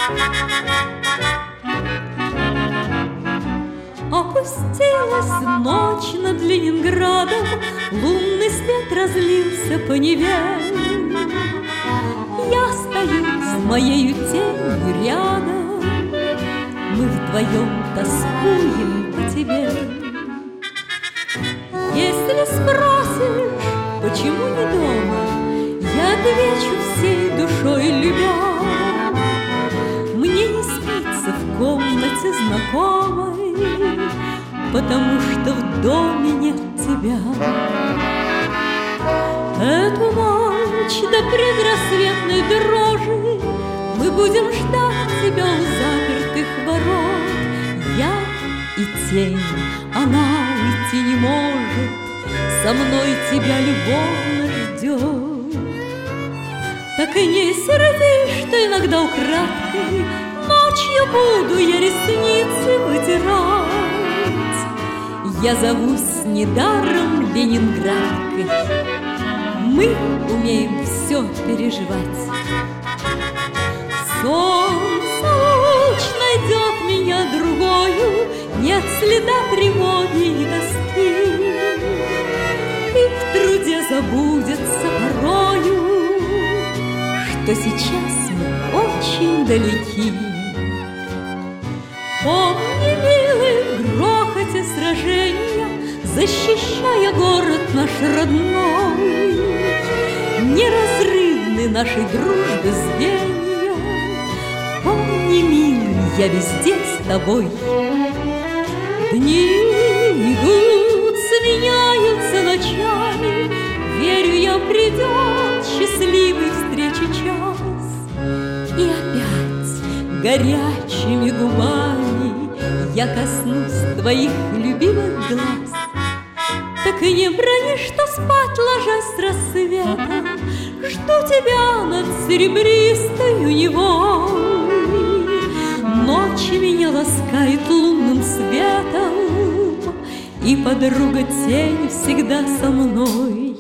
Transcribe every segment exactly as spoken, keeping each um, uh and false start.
Опустилась ночь над Ленинградом, лунный свет разлился по Неве. Я стою с моею тенью рядом, мы вдвоем тоскуем по тебе. Если спросишь, почему не дома, я отвечу всей душой любя. Мне не спится в комнате знакомой, потому что в доме нет тебя. Эту ночь до предрассветной дрожи мы будем ждать тебя у запертых ворот. Я и тень, она уйти не может, со мной тебя любовно ждет. Так и не серди, что иногда украдкой ночью буду я ресницы вытирать. Я зовусь недаром ленинградкой, мы умеем все переживать. Солнце луч найдет меня другою, нет следа тревоги и тоски, и в труде забудется порою, что сейчас мы очень далеки. Помни, милый, в грохоте сражения, защищая город наш родной, неразрывны нашей дружбы звенья. Помни, милый, я везде с тобой. Дни идут, сменяются ночами, верю я, придет счастливый встречи час. И опять горячими губами я коснусь твоих любимых глаз. Так и не брони, что спать ложась с рассветом, жду тебя над серебристою Невой. Ночь меня ласкает лунным светом, и подруга тень всегда со мной.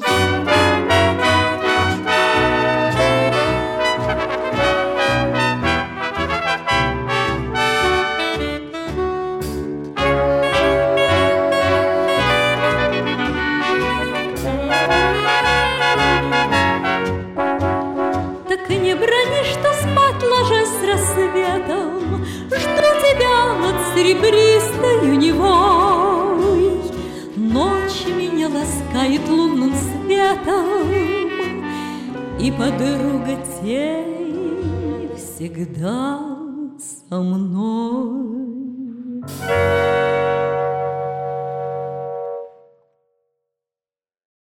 Так и не брони, что спать ложась с рассветом, жду тебя над серебристою Невой. Ночь меня ласкает лунным светом, и подруга тень всегда со мной.